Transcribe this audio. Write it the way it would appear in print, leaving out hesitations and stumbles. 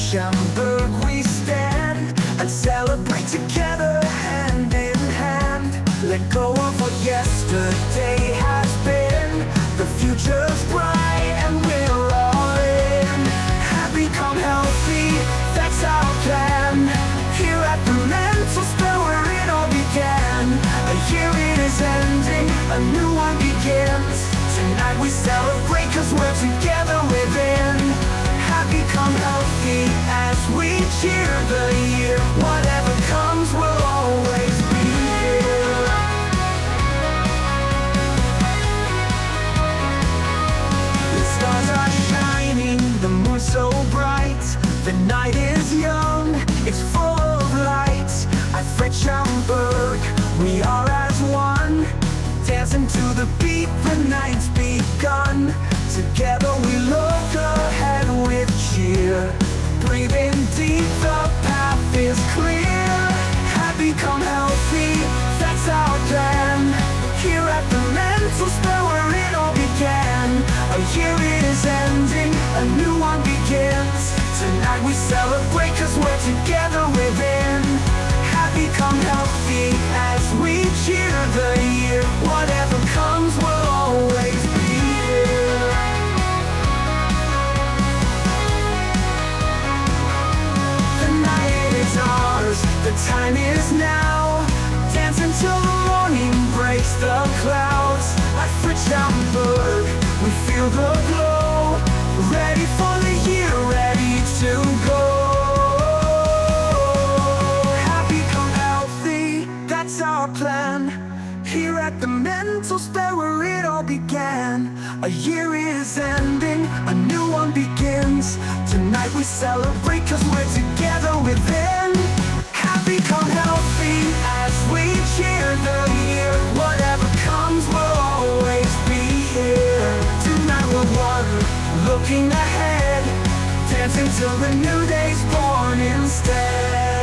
Schaumburg we stand and celebrate together, hand in hand. Let go of what yesterday has been. The future's bright and we're all in. Happy, come healthy, that's our plan. Here at the mental spell where it all began. A year it is ending, a new one begins. Tonight we celebrate cause we're together within. Happy, come healthy as we cheer the year. Whatever comes, we'll always be here. The stars are shining, the moon's so bright. The night is young, it's full of light. At Fred Schaumburg, we are as one. Dancing to the beat, the night's begun. Together we look ahead with cheer. Breathing deep, the path is clear. Happy, come healthy, that's our plan. Here at the mental spell where it all began. A year it is ending, a new one begins. Tonight we celebrate cause we're together within. Happy, come healthy as we cheer the year. Whatever comes, we'll always be here. The night is ours, the time is now. Dance until the morning breaks the clouds. At Fred Schaumburg, we feel the glow. Ready for the year, ready to go. Happy, come healthy, that's our plan. Here at the mental spell where it all began. A year is ending, a new one begins. Tonight we celebrate cause we're together within. Happy, come healthy as we cheer the year. Whatever comes, we'll always be here. Tonight we're one, looking ahead, dancing till the new day's born instead.